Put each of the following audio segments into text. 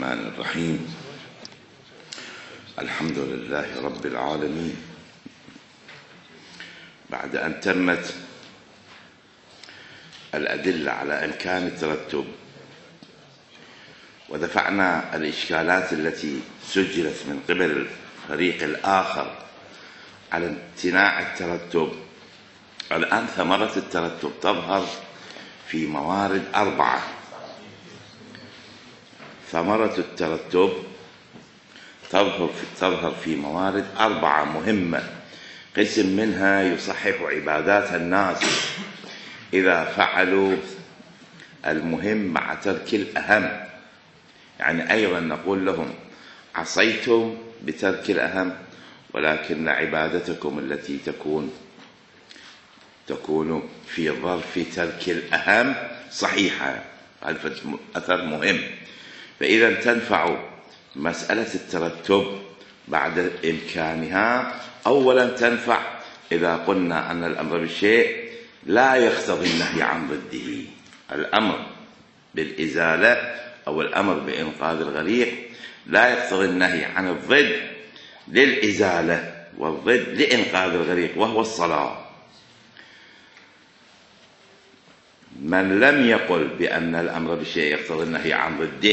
الرحمن الرحيم. الحمد لله رب العالمين. بعد أن تمت الأدلة على إمكان الترتب ودفعنا الإشكالات التي سجلت من قبل الفريق الآخر على امتناع الترتب، الآن ثمرة الترتب تظهر في موارد 4. ثمرة الترتب تظهر في موارد 4 مهمة. قسم منها يصحح عبادات الناس إذا فعلوا المهم مع ترك الأهم، يعني أيضا نقول لهم عصيتم بترك الأهم ولكن عبادتكم التي تكون في ظرف ترك الأهم صحيحة. هذا أثر مهم. فإذا تنفع مسألة الترتب بعد إمكانها. أولا تنفع إذا قلنا أن الأمر بالشيء لا يقتضي النهي عن ضده. الأمر بالإزالة أو الأمر بإنقاذ الغريق لا يقتضي النهي عن الضد للإزالة والضد لإنقاذ الغريق، وهو الصلاة. من لم يقل بأن الأمر بالشيء يقتضي النهي عن ضده،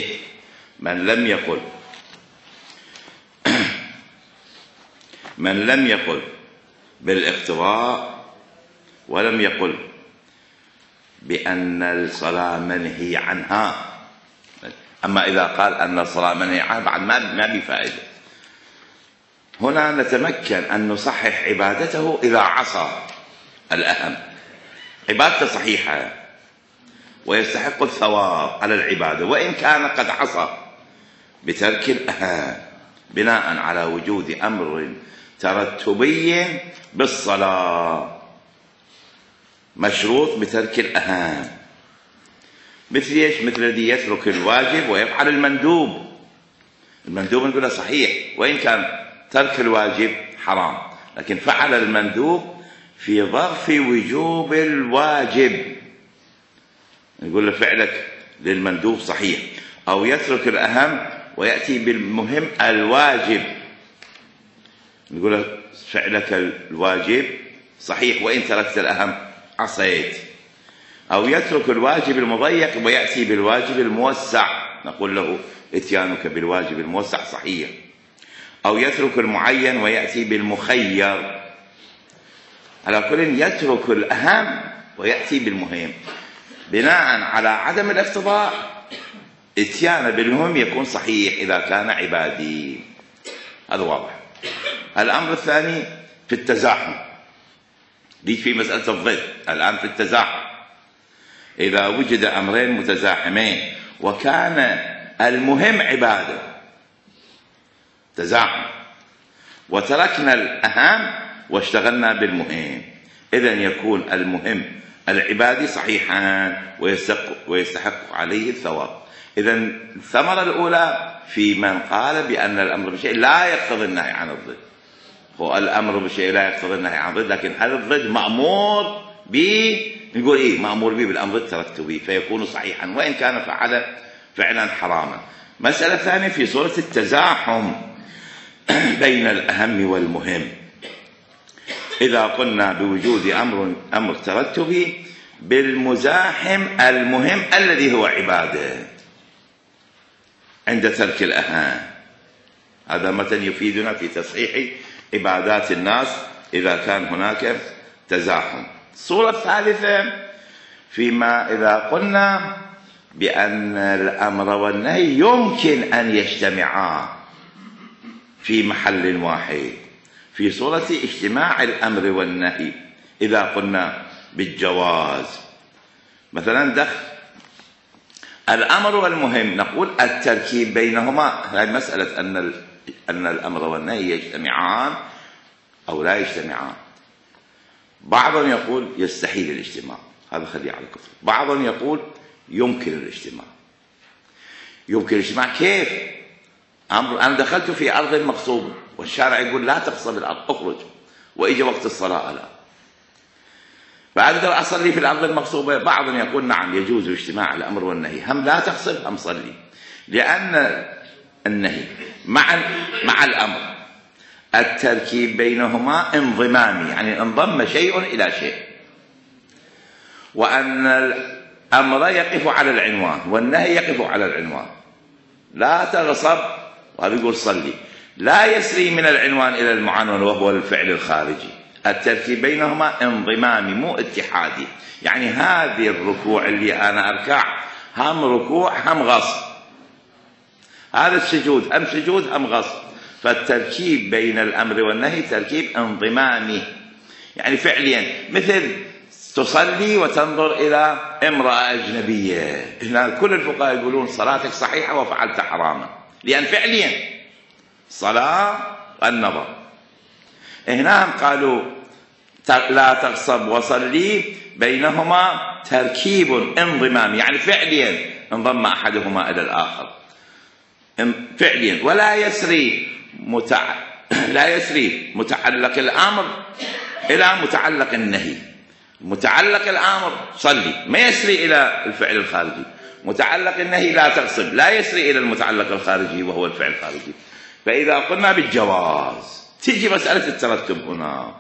من لم يقل بالاقتضاء ولم يقل بأن الصلاة منهي عنها. أما إذا قال أن الصلاة منهي عنها بعد ما بفائدة. هنا نتمكن أن نصحح عبادته إذا عصى الأهم. عبادته صحيحة ويستحق الثواب على العبادة وإن كان قد عصى بترك الأهم، بناء على وجود أمر ترتبي بالصلاة مشروط بترك الأهم. مثل ايش؟ مثل الذي يترك الواجب ويفعل المندوب. المندوب نقول صحيح وإن كان ترك الواجب حرام، لكن فعل المندوب في ظرف وجوب الواجب، نقول له فعلك للمندوب صحيح. أو يترك الأهم ويأتي بالمهم الواجب، نقول له فعلك الواجب صحيح وإن تركت الأهم عصيت. أو يترك الواجب المضيق ويأتي بالواجب الموسع، نقول له اتيانك بالواجب الموسع صحيح. أو يترك المعين ويأتي بالمخير. على كل يترك الأهم ويأتي بالمهم بناء على عدم الاقتضاء. اتيان بالمهم يكون صحيح إذا كان عبادي. هذا واضح. الأمر الثاني في التزاحم، دي في مسألة الضد. الآن في التزاحم إذا وجد أمرين متزاحمين وكان المهم عبادة، تزاحم وتركنا الأهم واشتغلنا بالمهم، إذن يكون المهم العبادي صحيحا ويستحق عليه الثواب. إذن الثمرة الأولى في من قال بأن الأمر بشيء لا يقتضي النهي عن الضد. هو الأمر بشيء لا يقتضي النهي عن الضد، لكن هذا الضد مأمور به، نقول إيه؟ مأمور به بالأمر الترتبي فيكون صحيحا وإن كان فعل فعلا حراما. مسألة ثانية في صورة التزاحم بين الأهم والمهم. إذا قلنا بوجود أمر ترتبي بالمزاحم المهم الذي هو عبادة عند ترك الأهم، هذا مثلا يفيدنا في تصحيح عبادات الناس إذا كان هناك تزاحم. الصورة الثالثة فيما إذا قلنا بأن الأمر والنهي يمكن أن يجتمعا في محل واحد، في صورة اجتماع الأمر والنهي. إذا قلنا بالجواز مثلا دخل الأمر والمهم، نقول التركيب بينهما، هذه مسألة أن الأمر والنهي يجتمعان أو لا يجتمعان. بعضهم يقول يستحيل الاجتماع، هذا خليه على كفر. بعضهم يقول يمكن الاجتماع. يمكن الاجتماع كيف؟ أنا دخلت في أرض مغصوبة والشارع يقول لا تغصب الأرض، اخرج، وإجا وقت الصلاة لا، فأقدر أصلي في الأرض المغصوبة. بعضهم يقول نعم يجوز اجتماع الأمر والنهي، هم لا تغصب هم صلي، لأن النهي مع الأمر. التركيب بينهما انضمامي، يعني انضم شيء إلى شيء، وأن الأمر يقف على العنوان والنهي يقف على العنوان. لا تغصب، وهذا يقول صلي، لا يسري من العنوان إلى المعنون وهو الفعل الخارجي. التركيب بينهما انضمامي مو اتحادي، يعني هذه الركوع اللي أنا أركع هم ركوع هم غصب، هذا السجود هم سجود هم غصب. فالتركيب بين الأمر والنهي تركيب انضمامي، يعني فعليا، مثل تصلي وتنظر إلى امرأة أجنبية. هنا كل الفقهاء يقولون صلاتك صحيحة وفعلت حراما، لأن فعليا صلاة النظر. هنا قالوا لا تغصب وصلي، بينهما تركيب انضمامي، يعني فعليا انضم أحدهما إلى الآخر فعليا. ولا يسري متعلق الأمر إلى متعلق النهي. متعلق الأمر صلي ما يسري إلى الفعل الخارجي، متعلق النهي لا تغصب لا يسري إلى المتعلق الخارجي وهو الفعل الخارجي. فإذا قلنا بالجواز تيجي مسألة الترتب هنا.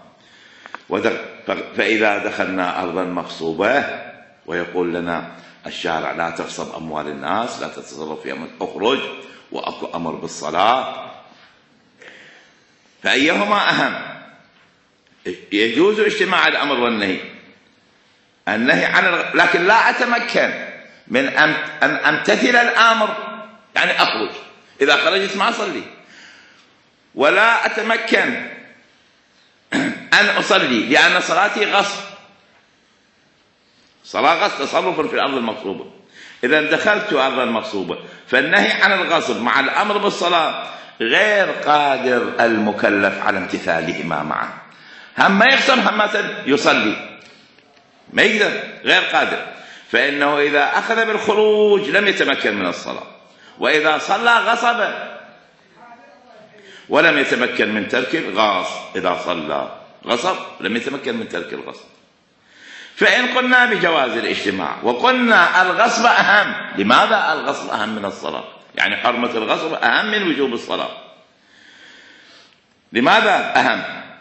فإذا دخلنا أرضا مغصوبة ويقول لنا الشارع لا تغصب أموال الناس، لا تتصرف فيها، أخرج، وأكو أمر بالصلاة، فأيهما أهم؟ يجوز اجتماع الأمر والنهي. النهي عن لكن لا أتمكن من أن أمتثل الأمر، يعني أخرج، إذا خرجت ما أصلي، ولا أتمكن أن أصلي لأن صلاتي غصب، صلاة غصب، تصرف في الأرض المغصوبة. إذا دخلت أرضا مغصوبة، فالنهي عن الغصب مع الأمر بالصلاة غير قادر المكلف على امتثالهما معا. هم ما يغصب هم يصلي، ما يقدر، غير قادر. فإنه إذا أخذ بالخروج لم يتمكن من الصلاة، وإذا صلى غصب ولم يتمكن من ترك الغصب. إذا صلى غصب لم يتمكن من ترك الغصب. فإن قلنا بجواز الاجتماع وقلنا الغصب أهم، لماذا الغصب أهم من الصلاة؟ يعني حرمة الغصب أهم من وجوب الصلاة. لماذا أهم؟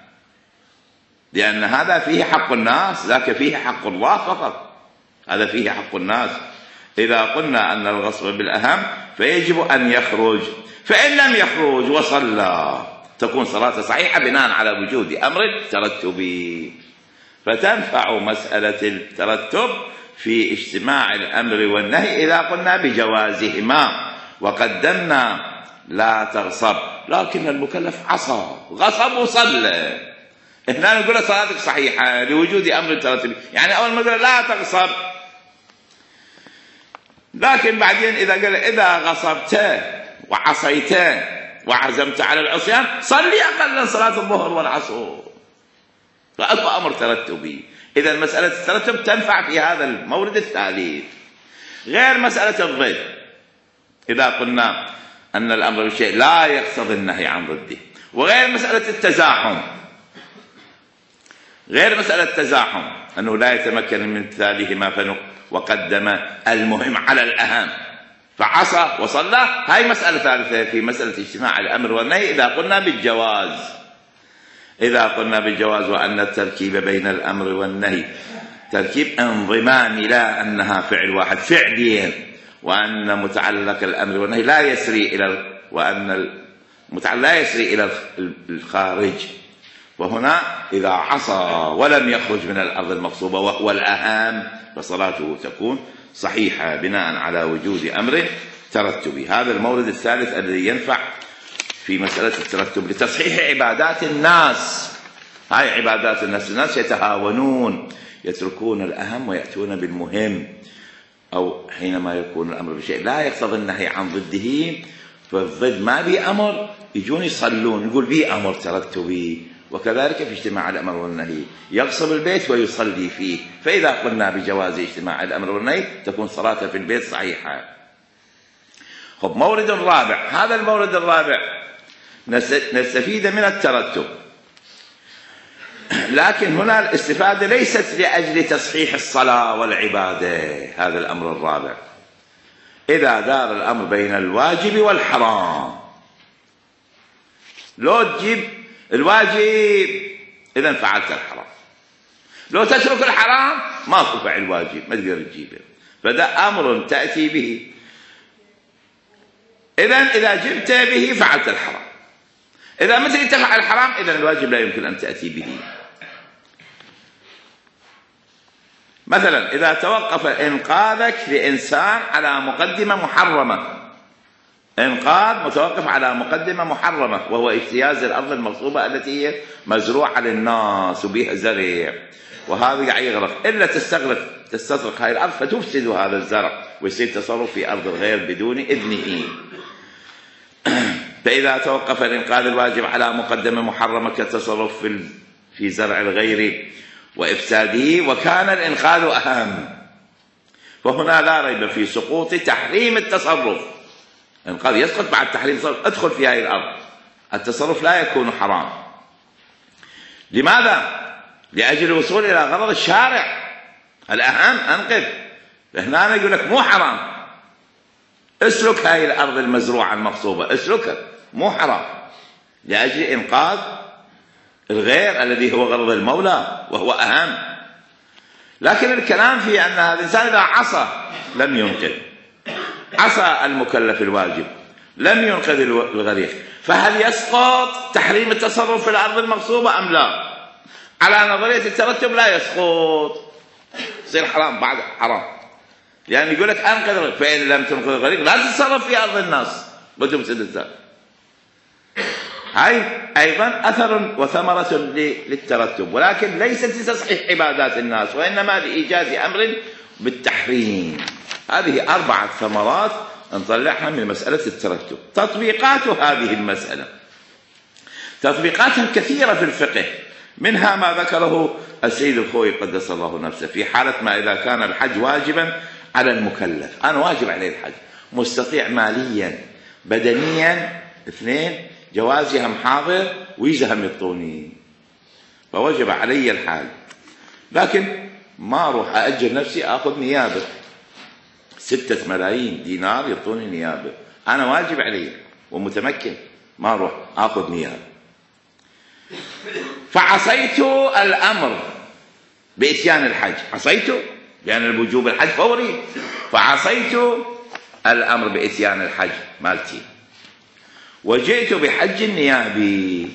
لأن هذا فيه حق الناس، ذاك فيه حق الله فقط. هذا فيه حق الناس. إذا قلنا أن الغصب بالأهم فيجب أن يخرج، فإن لم يخرج وصلى تكون صلاة صحيحة بناء على وجود أمر ترتبي. فتنفع مسألة الترتب في اجتماع الأمر والنهي إذا قلنا بجوازهما. وقدمنا لا تغصب، لكن المكلف عصى غصب وصلى، هنا نقول صلاتك صحيحة لوجود أمر ترتبي. يعني أول ما نقول لا تغصب، لكن بعدين إذا قال إذا غصبت وعصيت وعزمت على العصيان صلي أقل صلاة الظهر والعصر، فأكو أمر ترتبي. إذا مسألة الترتب تنفع في هذا المورد الثالث، غير مسألة الضد. إذا قلنا أن الأمر بالشيء لا يقتضي النهي عن ضده، وغير مسألة التزاحم، غير مسألة التزاحم أنه لا يتمكن من امتثالهما وقدم المهم على الأهم فعصى وصلى. هاي مسألة ثالثة في مسألة اجتماع الأمر والنهي إذا قلنا بالجواز. إذا قلنا بالجواز وأن التركيب بين الأمر والنهي تركيب انضمامي، لا أنها فعل واحد فعليا، وأن متعلق الأمر والنهي لا يسري إلى، وأن المتعلق لا يسري إلى الخارج. وهنا إذا عصى ولم يخرج من الأرض المغصوبة وهو الأهم فصلاته تكون صحيحة بناء على وجود أمر ترتبي. هذا المورد الثالث الذي ينفع في مسألة الترتب لتصحيح عبادات الناس. هاي عبادات الناس يتهاونون، يتركون الأهم ويأتون بالمهم، أو حينما يكون الأمر بشيء لا يقتضي النهي عن ضده، فالضد ما بي أمر يجون يصلون، يقول بي أمر ترتبي. وكذلك في اجتماع الأمر والنهي يغصب البيت ويصلي فيه. فإذا قلنا بجواز اجتماع الأمر والنهي تكون صلاته في البيت صحيحة. خب، مورد رابع. هذا المورد الرابع نستفيد من الترتب، لكن هنا الاستفادة ليست لأجل تصحيح الصلاة والعبادة. هذا الأمر الرابع إذا دار الأمر بين الواجب والحرام. لو تجيب الواجب إذا فعلت الحرام، لو تترك الحرام ما تفعل الواجب، ما تقدر تجيبه، فده أمر تأتي به. إذا جبت به فعلت الحرام، إذا ما تريد تفعل الحرام إذا الواجب لا يمكن أن تأتي به. مثلا إذا توقف إنقاذك لإنسان على مقدمة محرمة، إنقاذ متوقف على مقدمة محرمة، وهو اجتياز الأرض المغصوبة التي هي مزروعة للناس وبها زرع، وهذا قاعد يغرق، إلا تستغرق هاي الأرض فتفسد هذا الزرع ويصير تصرف في أرض الغير بدون إذنه. فإذا توقف الإنقاذ الواجب على مقدمة محرمة كالتصرف في زرع الغير وإفساده وكان الإنقاذ أهم، فهنا لا ريب في سقوط تحريم التصرف. الإنقاذ يسقط بعد تحريم التصرف، ادخل في هذه الأرض، التصرف لا يكون حرام. لماذا؟ لأجل الوصول إلى غرض الشارع الأهم، أنقذ. هنا يقول لك مو حرام، اسلك هاي الأرض المزروعة المغصوبة، اسلكها، مو حرام، لأجل إنقاذ الغير الذي هو غرض المولى وهو أهم. لكن الكلام في أن هذا الإنسان إذا عصى لم ينقذ، عصى المكلف الواجب لم ينقذ الغريق، فهل يسقط تحريم التصرف في الأرض المغصوبة أم لا؟ على نظرية الترتب لا يسقط، يصير حرام بعد حرام، يعني يقول لك أنقذ الغريق، فإن لم تنقذ الغريق لا تتصرف في أرض الناس وتفسد الزرع. هاي أيضا أثر وثمرة للترتب، ولكن ليست لتصحيح عبادات الناس، وإنما لإيجاد أمر بالتحريم. هذه 4 ثمرات نطلعها من مسألة الترتب. تطبيقات هذه المسألة تطبيقاتها كثيرة في الفقه، منها ما ذكره السيد الخوئي قدس الله نفسه في حالة ما إذا كان الحج واجبا على المكلف. أنا واجب عليه الحج، مستطيع ماليا بدنيا، 2 جوازي هم حاضر ويزا هم يعطوني، فوجب علي الحج، لكن ما أروح أأجر نفسي أخذ نيابة 6 ملايين دينار يعطوني نيابة، أنا واجب علي ومتمكن، ما أروح أخذ نيابة. فعصيت الأمر بإتيان الحج، عصيته لأن الوجوب الحج فوري، فعصيت الأمر بإتيان الحج مالتي وجئت بحج نيابي.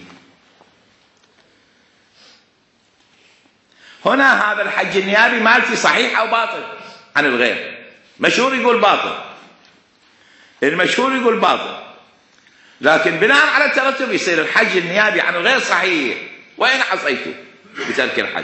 هنا هذا الحج النيابي مالتي صحيح أو باطل عن الغير؟ مشهور يقول باطل، المشهور يقول باطل، لكن بناء على الترتب يصير الحج النيابي عن الغير صحيح وإن عصيته بترك الحج.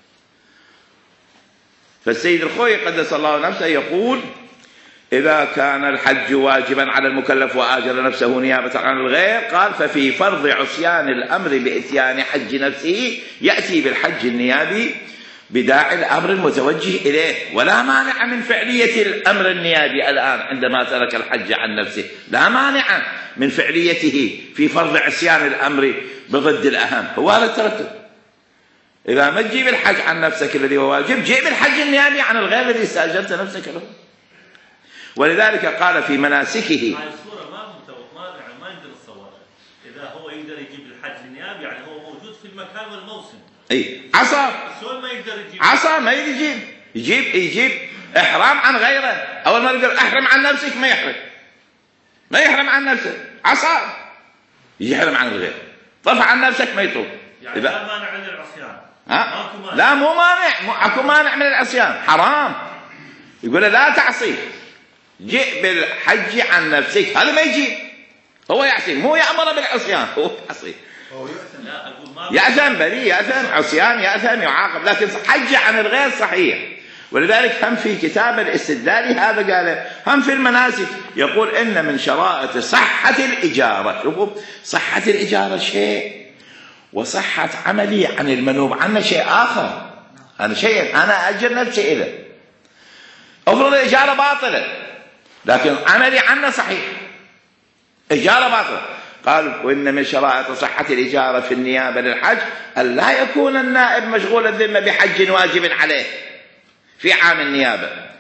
فالسيد الخوئي قدس الله نفسه يقول إذا كان الحج واجبا على المكلف وآجر نفسه نيابة عن الغير، قال ففي فرض عصيان الأمر بإتيان حج نفسه يأتي بالحج النيابي بداعي الأمر المتوجه إليه، ولا مانع من فعلية الأمر النيابي الآن عندما ترك الحج عن نفسه، لا مانع من فعليته في فرض عصيان الأمر بضد الأهم. هو هذا الترتب، إذا ما تجيب الحج عن نفسك الذي هو واجب، جيب الحج النيابي عن الغير الذي استأجرت نفسك له. ولذلك قال في مناسكه الصورة ما يقدر يتصورها، إذا هو يقدر يجيب الحج النيابي يعني هو موجود في المكان والموسم. اي عصى، شلون ما يقدر يجيب؟ عصى ما يجيب احرام عن غيره. اول ما يقول احرم عن نفسك ما يحرم عن نفسه، عصى يحرم عن الغير، طرف عن نفسك ما يطوف. يعني لا مانع من العصيان. لا مو مانع، اكو مانع من العصيان، حرام. يقول لا تعصي، جئ بالحج عن نفسك، هذا ما يجي، هو يعصي، مو يأمر بالعصيان، هو يعصي. يأثم بلي، يأثم عصيان، يأثم يعاقب، لكن حج عن الغير صحيح. ولذلك هم في كتاب الاستدلال هذا قال، هم في المناسك يقول إن من شرائط صحة الإجارة، شوفوا صحة الإجارة شيء وصحة عملي عن المنوب عنه شيء آخر. أنا شيء أنا أجر نفسي إليه، أفرض الإجارة باطلة لكن عملي عنه صحيح، إجارة باطلة. قال وإن من شرائط صحة الإجارة في النيابة للحج أن لا يكون النائب مشغول الذمة بحج واجب عليه في عام النيابة،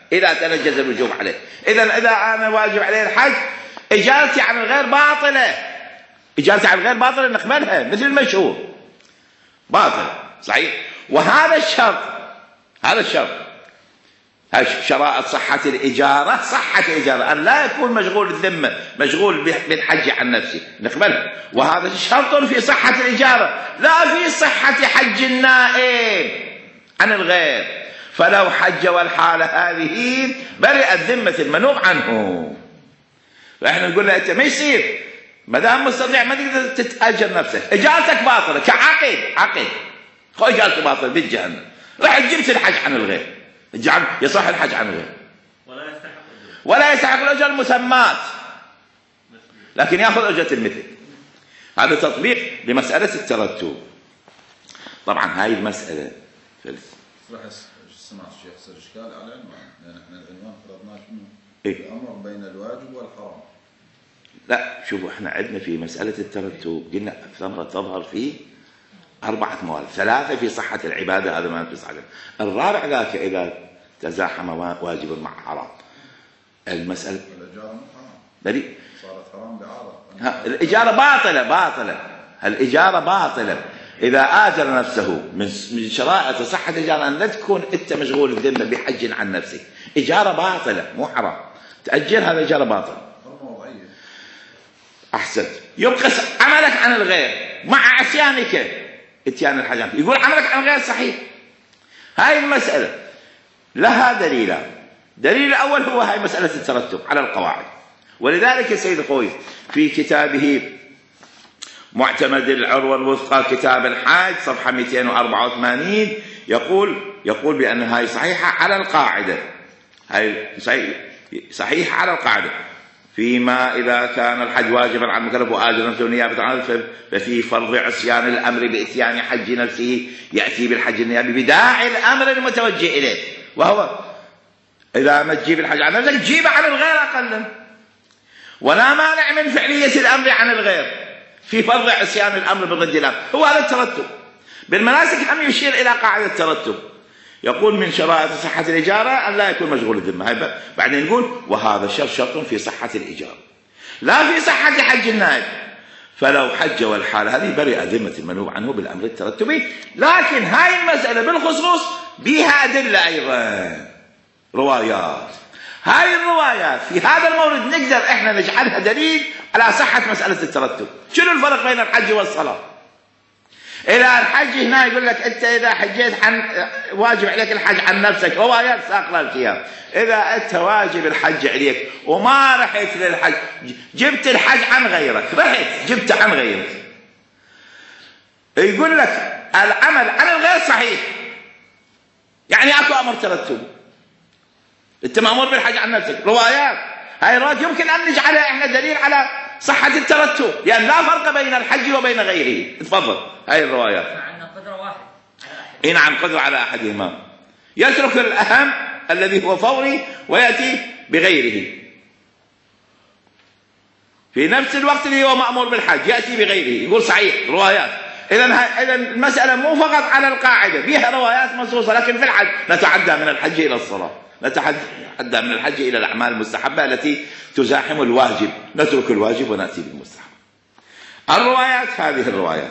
إذا تنجز الوجوب عليه. إذا أنا واجب عليه الحج، إجازتي عن الغير باطلة، إجازتي عن الغير باطلة نقبلها مثل المشهور باطل صحيح. وهذا الشرط، هذا الشرط، شرائط صحة الإجارة، صحة الإجارة أن لا يكون مشغول الذمة، مشغول بالحج عن نفسه، نقبلها. وهذا شرط في صحة الإجارة، لا في صحة حج النائب عن الغير. فلو حج والحالة هذه برئت ذمة المنوب عنه. فإحنا نقول له أنت ما يصير ما دام مستطيع ما تقدر تتأجر نفسك، إجارتك باطلة كعقد، خو إجارتك باطلة بالجهنم، رحت جبت الحج عن الغير، يصح الحج عن الغير ولا يستحق الأجر المسمات، لكن يأخذ أجرة المثل. هذا تطبيق لمسألة الترتب. طبعا هاي المسألة راح سمعت الشيخ صار إشكال على العنوان، لأن احنا العنوان فرضناه شنو؟ إيه؟ الأمر بين الواجب والحرام. لا شوفوا احنا عندنا في مسألة الترتب قلنا ثمرة تظهر في 4 موارد، 3 في صحة العبادة، هذا ما في صحة، الرابع ذاك إذا تزاحم واجب مع حرام. المسألة الإجارة مو حرام، بريء، صارت حرام بعارة. الإجارة باطلة، الإجارة باطلة. إذا آجر نفسه من شرائط صحة الإجارة أن لا تكون أنت مشغول الذمة بحج عن نفسك، إجارة باطلة مو حرام، تأجر هذا إجارة باطلة. أحسنت. يبقى عملك عن الغير مع عصيانك اتيان الحج، يقول عملك عن الغير صحيح. هاي المسألة لها دليلان. دليل الأول هو هاي مسألة الترتب على القواعد، ولذلك السيد الخوئي في كتابه معتمد العروة الوثقى كتاب الحج صفحة 284 يقول بأن هاي صحيحة على القاعدة، هاي صحيحة على القاعدة. فيما إذا كان الحج واجبا على المكلف وآجر نفسه نيابة عنه ففي فرض عصيان الأمر بإتيان حج نفسه يأتي بالحج النيابي بداعي الأمر المتوجه إليه، وهو إذا ما تجيب الحج عن نفسك تجيبه عن الغير أقلا، ولا مانع من فعلية الأمر عن الغير في فرض عصيان الأمر بضد الأمر. هو هذا الترتب. بالمناسك هم يشير إلى قاعدة الترتب، يقول من شرائط صحة الإجارة أن لا يكون مشغول الذمة. بعدين يقول وهذا الشرط شرط في صحة الإجارة لا في صحة حج النائب، فلو حج والحالة هذه برئ ذمة المنوب عنه بالأمر الترتبي. لكن هاي المسألة بالخصوص بها أدلة أيضا، روايات. هاي الروايات في هذا المورد نقدر احنا نجعلها دليل على صحة مسألة الترتب. شنو الفرق بين الحج والصلاة؟ إذا الحج هنا يقول لك أنت إذا حجيت عن واجب عليك الحج عن نفسك، روايات ساقنا فيها. إذا أنت واجب الحج عليك وما رحت للحج، جبت الحج عن غيرك، رحت جبت عن غيرك، يقول لك العمل عن الغير صحيح، يعني أكو أمر ترتب، أنت مأمور بالحج عن نفسك. روايات، هاي الروايات يمكن أن نجعلها إحنا دليل على صحة الترتب، لأن يعني لا فرق بين الحج وبين غيره. تفضل. هاي الروايات عندنا قدرة واحد على أحد. إيه نعم، قدرة على أحدهما، يترك الأهم الذي هو فوري ويأتي بغيره في نفس الوقت اللي هو مأمور بالحج، يأتي بغيره. يقول صحيح روايات. إذا المسألة مو فقط على القاعدة، بها روايات منصوصة، لكن في الحج نتعدى من الحج إلى الصلاة، نتعدى من الحج إلى الأعمال المستحبة التي تزاحم الواجب، نترك الواجب ونأتي بالمستحب. الروايات هذه الروايات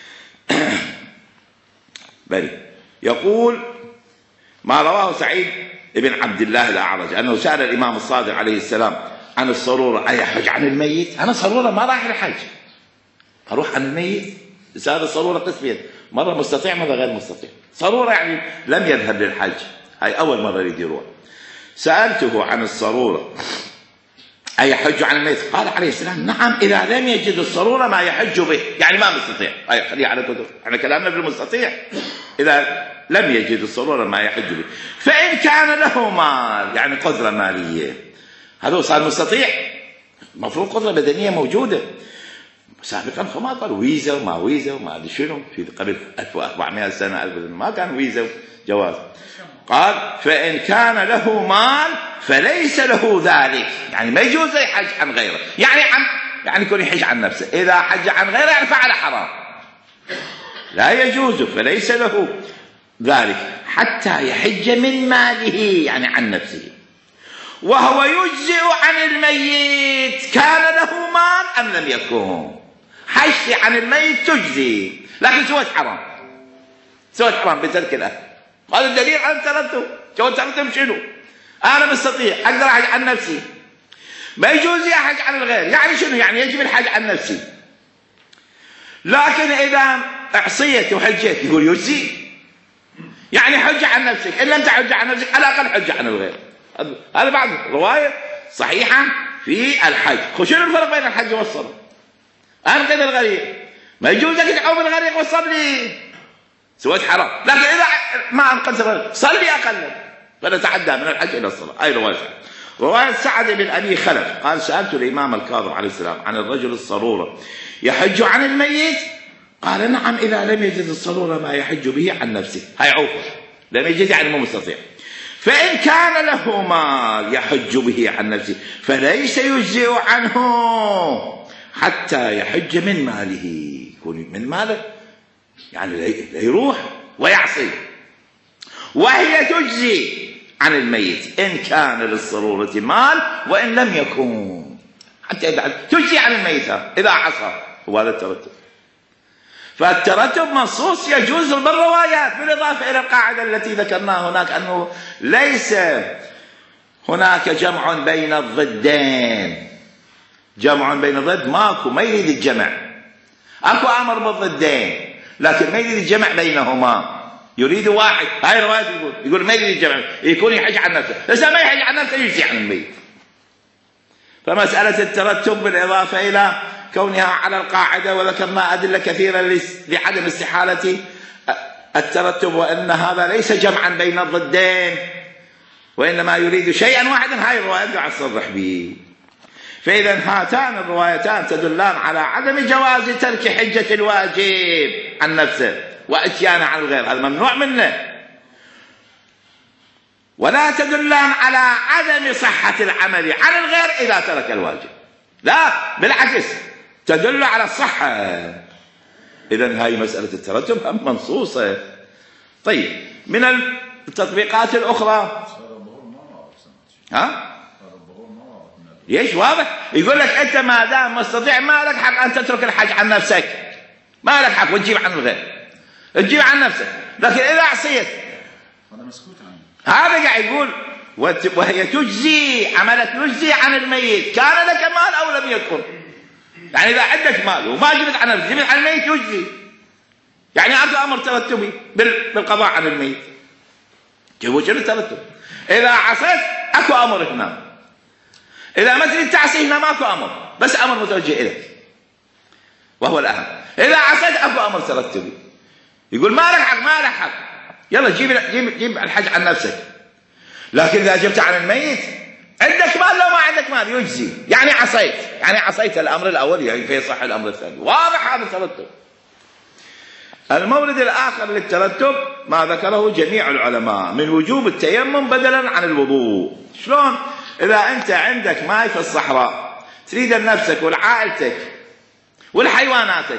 بل يقول ما رواه سعيد بن عبد الله الأعرج أنه سأل الإمام الصادق عليه السلام عن الصرورة أيحج عن الميت؟ أنا صرورة ما راح الحج، أروح عن الميت؟ هذا الصرورة قسمين، مرة مستطيع مرة غير مستطيع. صرورة يعني لم يذهب للحج، هاي أول مرة يريد يروح. سألته عن الصرورة أيحج عن الميت؟ قال عليه السلام نعم إذا لم يجد الصرورة ما يحج به، يعني ما مستطيع. أي خليه على كتب، احنا كلامنا في المستطيع. إذا لم يجد الصرورة ما يحج به، فإن كان له مال يعني قدرة مالية، هذا صار مستطيع، المفروض قدرة بدنية موجودة. سابقا فما قال ويزا وما ويزا وما ادري شنو، في قبل 1400 سنة 1000 ما كان ويزا جواز. قال فإن كان له مال فليس له ذلك، يعني ما يجوز يحج عن غيره، يعني يكون يحج عن نفسه. إذا حج عن غيره يعني فعل حرام، لا يجوز، فليس له ذلك حتى يحج من ماله، يعني عن نفسه. وهو يجزئ عن الميت كان له مال أم لم يكن. حجتي عن الميت تجزي، لكن سويت حرام، سويت حرام بترك الأهل. هذا الدليل على الترتب. شو الترتب شنو؟ أنا مستطيع أقدر أحج عن نفسي، ما يجوز لي أحج عن الغير. يعني شنو؟ يعني يجب الحج عن نفسي. لكن إذا اعصيت وحجيت يقول يجزي. يعني حج عن نفسك، إلا أنت حج عن نفسك على الأقل حج عن الغير. هذا بعد رواية صحيحة في الحج. شنو الفرق بين الحج والصلاة؟ أنقذ الغريق، ما يجوز لك تعوم الغريق وتصلي، سويت حرام. لكن إذا ما أنقذت الغريق صلي أقل، فنتعدى من الحج إلى الصلاة. أي رواية. رواية سعد بن أبي خلف قال سألت الإمام الكاظم عليه السلام عن الرجل الصرورة يحج عن الميت، قال نعم إذا لم يجد الصرورة ما يحج به عن نفسه. هاي عوفة، لم يجد يعني مو مستطيع. فإن كان له مال يحج به عن نفسه فليس يجزئ عنه حتى يحج من ماله. يكون من ماله يعني لا يروح ويعصي. وهي تجزي عن الميت إن كان للصرورة مال وإن لم يكن، حتى تجزي عن الميت إذا عصى. وهذا الترتب. فالترتب منصوص يجوز بالروايات، بالإضافة إلى القاعدة التي ذكرناها هناك أنه ليس هناك جمع بين الضدين. جمع بين الضد ماكو، ما يريد الجمع. أكو أمر بالضدين لكن ما يريد الجمع بينهما، يريد واحد. هاي رواية يقول ما يريد الجمع، يكون يحج عن نفسه. إذا ما يحج عن نفسه يجزي عن الميت. فمسألة الترتب بالإضافة إلى كونها على القاعدة، وذكرنا أدلة كثيرة لعدم استحالة الترتب، وأن هذا ليس جمعا بين الضدين وإنما يريد شيئا واحدا. هاي الروايات قاعد تصرح به. فإذا هاتان الروايتان تدلان على عدم جواز ترك حجة الواجب عن نفسه وإتيانه عن الغير، هذا ممنوع منه. ولا تدلان على عدم صحة العمل عن الغير إذا ترك الواجب، لا بالعكس تدل على الصحة. إذن هاي مسألة الترتب هم منصوصة. طيب من التطبيقات الأخرى ليش واضح؟ يقول لك أنت ما دام مستطيع ما لك حق أن تترك الحج عن نفسك، ما لك حق وتجيب عن الغير، تجيب عن نفسك. لكن إذا عصيت هذا مسكوت عنه. هذا قاعد يقول وهي تجزي، عملت تجزي عن الميت كان لك مال أو لم يكن. يعني إذا عندك مال وما جبت عن نفسك، جبت عن الميت تجزي. يعني أكو أمر ترتبي بالقضاء عن الميت. شوفوا شنو الترتب. إذا عصيت أكو أمر هنا، إذا ما تريد تعصي هنا ماكو أمر، بس أمر متوجه إليك وهو الأهم. إذا عصيت أكو أمر ترتبي يقول ما لك حق، ما لك حق، يلا جيب الحج عن نفسك. لكن إذا جبت عن الميت عندك مال لو ما عندك مال يجزي. يعني عصيت الأمر الأول يعني فيصح الأمر الثاني. واضح هذا الترتب. المورد الآخر للترتب ما ذكره جميع العلماء من وجوب التيمم بدلا عن الوضوء. شلون؟ إذا أنت عندك ماء في الصحراء تريد لنفسك ولعائلتك ولحيواناتك،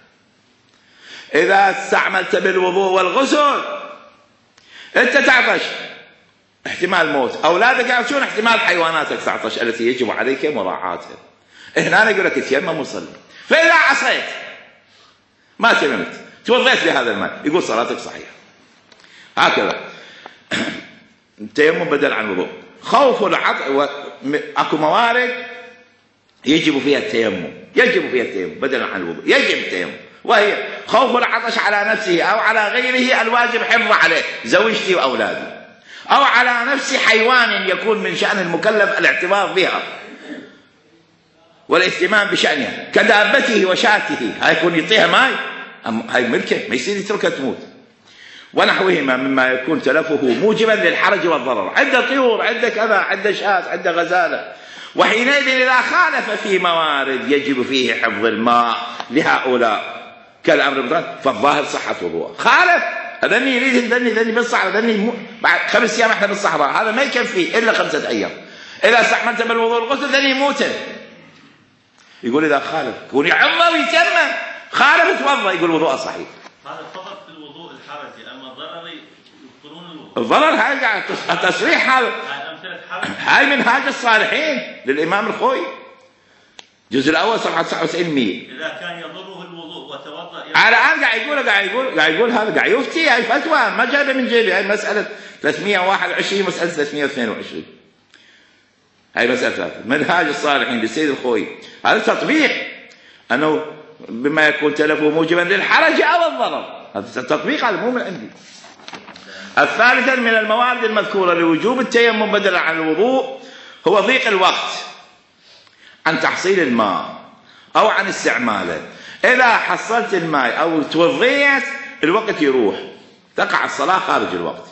إذا استعملت بالوضوء والغسل أنت تعطش، احتمال موت، أولادك يعطشون، احتمال حيواناتك تعطش التي يجب عليك مراعاتها. هنا يقول لك تيمم وصلي. فإذا عصيت ما تيممت توضيت بهذا الماء يقول صلاتك صحيحة. هكذا التيمم بدل عن الوضوء. خوف العطش، اكو موارد يجب فيها التيمم، بدلا عن الوضوء يجب التيمم، وهي خوف العطش على نفسه أو على غيره الواجب حفظ عليه زوجتي وأولادي، أو على نفس حيوان يكون من شأن المكلف الاعتبار بها والاهتمام بشأنها كدابته وشاته، هاي يكون يعطيها ماء، هاي ملكه ما يصير يتركها تموت، ونحوهما مما يكون تلفه موجبا للحرج والضرر. عنده طيور، عنده كذا، عنده شاة، عنده غزالة، وحينئذ إذا خالف في موارد يجب فيه حفظ الماء لهؤلاء كالأمر بالطهارة فالظاهر صحة وضوء. خالف هذني يريد ذني بالصحراء، ذني بعد 5 أيام احنا بالصحراء، هذا ما يكفي إلا 5 أيام. إذا استعملت بالوضوء الغسل ذني يموت. يقول إذا خالف يكون يعظم ويتيمم، خالف توضأ يقول وضوء صحيح. هذا فقط في الوضوء الحرجي، أما الضرر يذكرون الوضوء. الضرر هذا تصريح هذا. أمثلة هاي منهاج الصالحين للإمام الخوي، الجزء الأول صفحة 99. إذا كان يضره الوضوء وتوضأ على الآن قاعد يقول هذا، قاعد يفتي. هاي فتوى ما جايبه من جيبي، هاي مسألة 321 مسألة 322. هاي مسألة ثلاثة. منهاج الصالحين للسيد الخوي، هذا تطبيق أنه بما يكون تلفه موجبا للحرج أو الضرر، هذا تطبيق، هذا مو من عندي. الثالثا من الموارد المذكورة لوجوب التيمم بدلا عن الوضوء هو ضيق الوقت عن تحصيل الماء أو عن استعماله. إذا حصلت الماء أو توضيت الوقت يروح، تقع الصلاة خارج الوقت.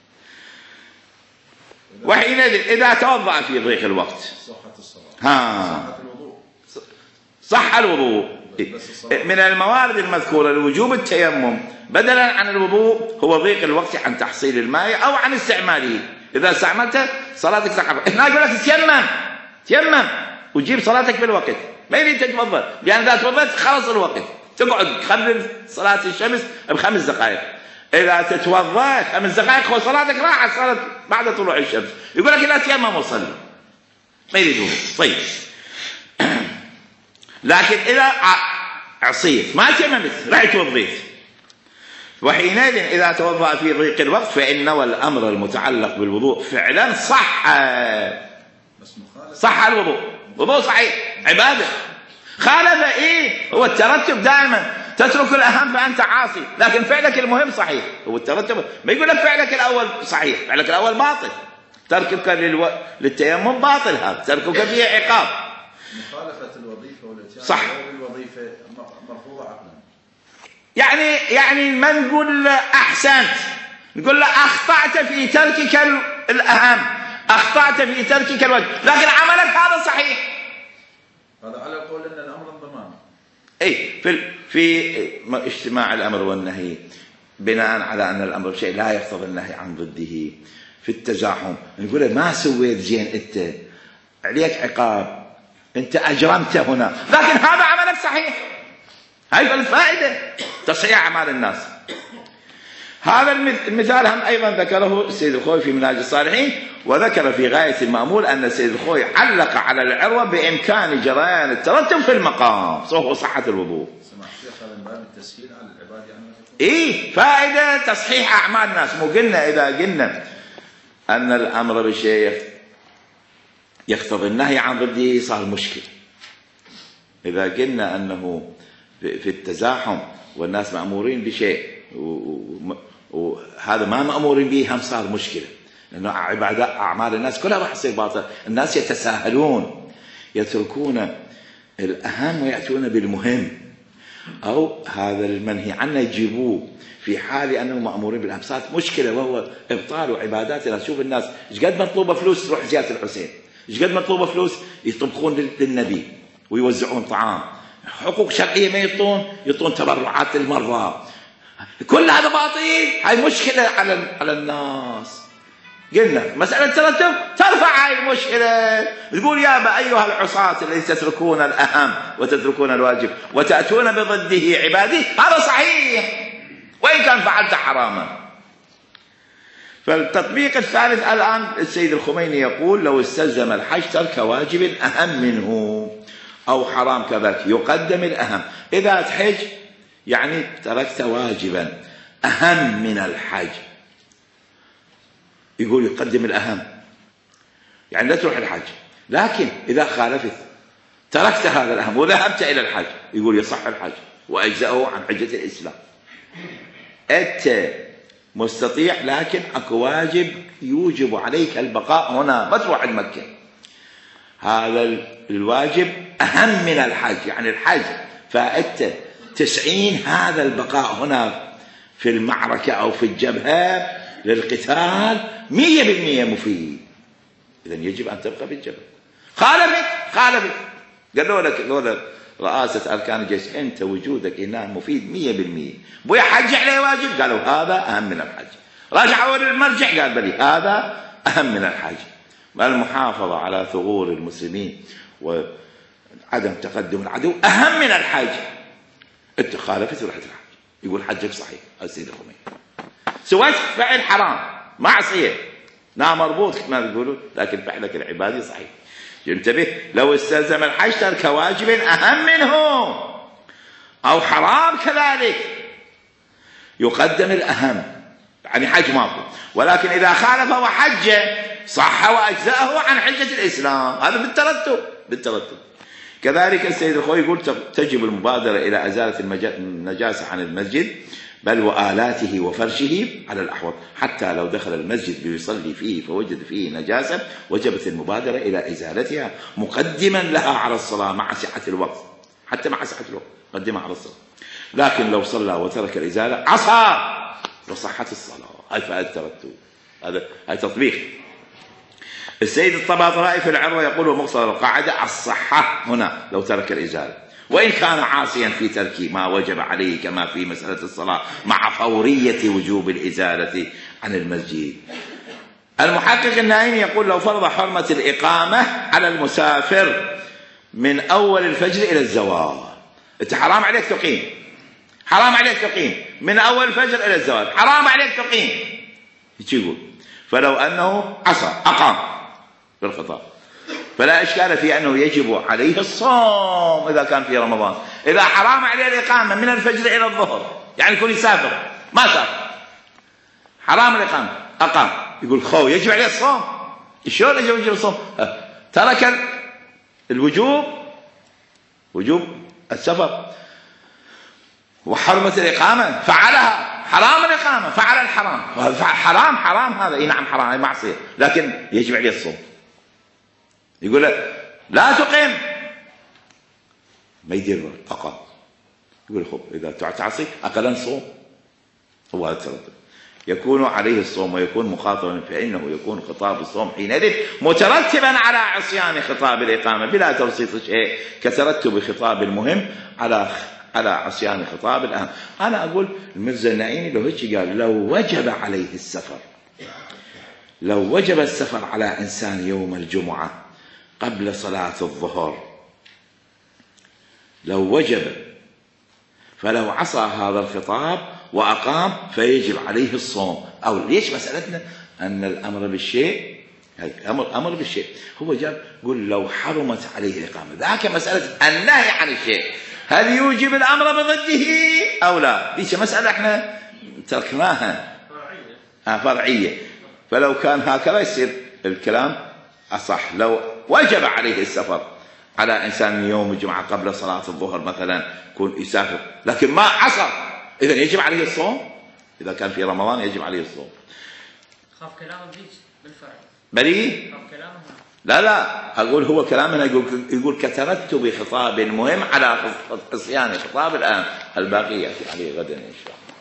وحينئذ إذا توضأ في ضيق الوقت صحة الصلاة، صحة الوضوء، صح الوضوء. من الموارد المذكورة لوجوب التيمم بدلا عن الوضوء هو ضيق الوقت عن تحصيل الماء أو عن استعماله. إذا استعملته صلاتك صحيحة. هنا يقول لك تيمم وجيب صلاتك بالوقت، ما يريد تتوضأ، لأن إذا توضأت خلص الوقت، تقعد تخلل صلاة الشمس ب5 دقائق. إذا تتوضأ 5 دقائق صلاتك راحت، صارت بعد طلوع الشمس. يقول لك لا تيمم وصلي، ما يريدون. طيب لكن إذا عصيت ما تيممت رحت توضيت، وحينئذ إذا توضأ في ضيق الوقت فإن الأمر المتعلق بالوضوء فعلا صح الوضوء، وضوء صحيح عبادة. خالف هو الترتب دائما، تترك الأهم فأنت عاصي، لكن فعلك المهم صحيح. هو الترتب ما يقول لك فعلك الأول صحيح، فعلك الأول باطل، تركك للتيمم باطل، هذا تركك فيه عقاب. مخالفة الوظيفة والاتيان صح، الوظيفة مرفوضة عقلا. يعني ما نقول أحسنت، نقول له أخطأت في تركك الأهم، أخطأت في تركك الواجب، لكن عملك هذا صحيح. هذا على قول أن الأمر الضمان. في اجتماع الأمر والنهي بناء على أن الأمر شيء لا يقتضي النهي عن ضده. في التزاحم نقول له ما سويت زين، أنت عليك عقاب، أنت أجرمت هنا، لكن هذا عملك صحيح. هاي الفائدة تصحيح أعمال الناس. هذا المثال هم أيضا ذكره السيد الخوي في منهاج الصالحين، وذكر في غاية المأمول أن السيد الخوي علق على العروة بإمكان جريان الترتب في المقام، وهو صحة الوضوء. سمع الشيخ هذا من باب التسهيل على العباد يعني. فائدة تصحيح أعمال الناس. مو قلنا إذا قلنا أن الأمر بشيء يقتضي النهي عن ضده صار مشكلة. إذا قلنا أنه في التزاحم والناس مأمورين بشيء وهذا ما مأمورين به هم صار مشكلة، لأنه عبادات أعمال الناس كلها راح تصير باطل. الناس يتساهلون، يتركون الأهم ويأتون بالمهم، أو هذا المنهي عنه يجيبوه في حال أنهم مأمورين بالأهم. صارت مشكلة وهو إبطال عبادات الناس. شوف الناس إيش قد مطلوبة فلوس تروح زيارة الحسين، إيش قد مطلوبة فلوس يطبخون للنبي ويوزعون طعام، حقوق شرعية ما يعطون تبرعات للمرضى، كل هذا باطل. هاي مشكلة على الناس. قلنا مسألة ترتب ترفع هاي المشكلة، تقول يا أيها العصاة الذين تتركون الأهم وتتركون الواجب وتأتون بضده عبادي، هذا صحيح وإن كان فعلت حراما. فالتطبيق الثالث الآن السيد الخميني يقول لو استلزم الحج ترك واجب أهم منه أو حرام كذلك يقدم الأهم. إذا تحج يعني تركت واجبا أهم من الحج، يقول يقدم الأهم، يعني لا تروح الحج. لكن إذا خالفت تركت هذا الأهم وذهبت إلى الحج، يقول يصح الحج وأجزأه عن حجة الإسلام. أنت مستطيع، لكن أكو واجب يوجب عليك البقاء هنا، ما تروح مكة. هذا الواجب أهم من الحج، يعني الحج فأنت 90، هذا البقاء هنا في المعركة أو في الجبهة للقتال 100% مفيد. إذن يجب أن تبقى في الجبهة. خالفت قالوا لك رئاسة أركان الجيش أنت وجودك هنا مفيد 100%. بويا حج عليه واجب، قالوا هذا أهم من الحج. رجعوا للمرجع قال بلي هذا أهم من الحج. المحافظة على ثغور المسلمين وعدم تقدم العدو أهم من الحج. أنت خالفت ورحت الحج، يقول حجك صحيح. السيد الخميني سويت فعل حرام معصية، نعم مربوط كما تقولون، لكن فعلك العبادي صحيح. انتبه، لو استلزم الحج ترك واجب أهم منه أو حرام كذلك يقدم الأهم، يعني حج ماكو، ولكن إذا خالف وحج صح وأجزأه عن حجة الإسلام، هذا بالترتب. كذلك السيد الخوي يقول تجب المبادرة إلى إزالة النجاسة عن المسجد بل وآلاته وفرشه على الأحوط، حتى لو دخل المسجد ليصلي فيه فوجد فيه نجاسة وجبت المبادرة إلى إزالتها مقدما لها على الصلاة مع سعة الوقت، حتى مع سعة الوقت قدمها على الصلاة. لكن لو صلى وترك الإزالة عصى وصحت الصلاة. هاي فائدة الترتب، هذا تطبيق. السيد الطباطبائي في العروة يقول ومقصد القاعدة الصحة هنا لو ترك الإزالة، وإن كان عاصيا في ترك ما وجب عليه كما في مسألة الصلاة مع فورية وجوب الإزالة عن المسجد. المحقق النائمي يقول لو فرض حرمة الإقامة على المسافر من أول الفجر إلى الزوال، أنت حرام عليك تقيم من أول الفجر إلى الزوال، حرام عليك تقيم، يقول فلو أنه عصى أقام بالخطاب فلا إشكال في أنه يجب عليه الصوم إذا كان في رمضان. إذا حرام عليه الإقامة من الفجر إلى الظهر، يعني يكون يسافر ما سافر، حرام الإقامة أقام، يقول خو يجب عليه الصوم. شلون يجب الصوم؟ ترك الوجوب، وجوب السفر، وحرمة الإقامة فعلها، حرام الإقامة فعل الحرام، حرام هذا، اي نعم حرام، هي معصية، لكن يجب عليه الصوم. يقول لا تقيم، ما يدير أقام، يقول خب إذا تعصي أقلا صوم. هو هذا التردد، يكون عليه الصوم ويكون مخاطبا، فإنه يكون خطاب الصوم حينئذ مترتبا على عصيان خطاب الإقامة بلا تبسيط شيء كترتب خطاب المهم على عصيان خطاب الأهم. أنا أقول المرزا النعيمي لو هيك قال لو وجب عليه السفر، لو وجب السفر على إنسان يوم الجمعة قبل صلاة الظهر، لو وجب، فلو عصى هذا الخطاب وأقام فيجب عليه الصوم. أو ليش مسألتنا أن الأمر بالشيء، أمر بالشيء، هو جاب يقول لو حرمت عليه الإقامة، ذاك مسألة النهي عن الشيء هل يوجب الأمر بضده أو لا؟ ليش مسألة احنا تركناها فرعية. فلو كان هكذا يصير الكلام أصح. لو وجب عليه السفر على إنسان يوم الجمعة قبل صلاة الظهر مثلا يكون يسافر لكن ما عصى، إذا يجب عليه الصوم. إذا كان في رمضان يجب عليه الصوم. خاف كلامه بيج بالفعل بريء؟ خاف كلامه لا أقول هو كلامنا يقول كترتب خطاب مهم على عصيان خطاب الآن، الباقي يأتي عليه غدا إن شاء الله.